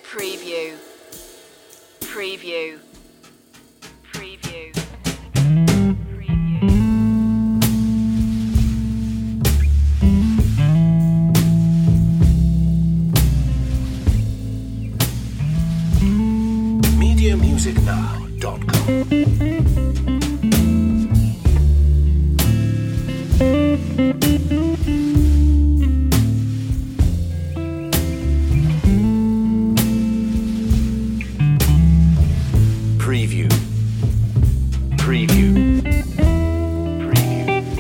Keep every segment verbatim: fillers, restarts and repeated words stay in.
Preview. Preview. Preview. media music now dot com Preview. Preview. Preview.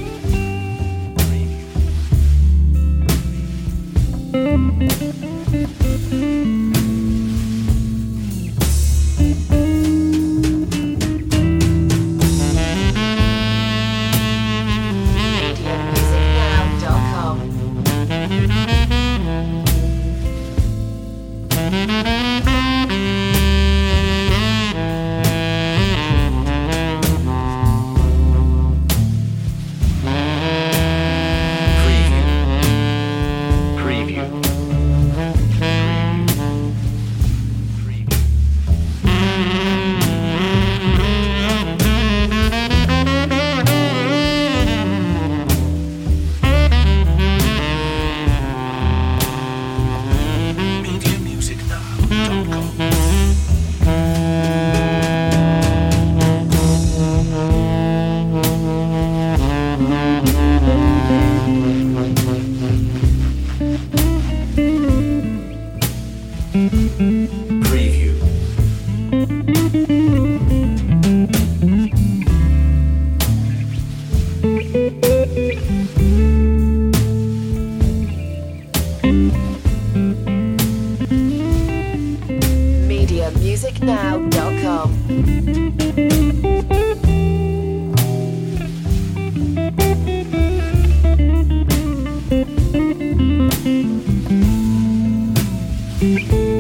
media music now dot com. Preview. Preview. media music now dot com Preview. media music now dot com. Preview.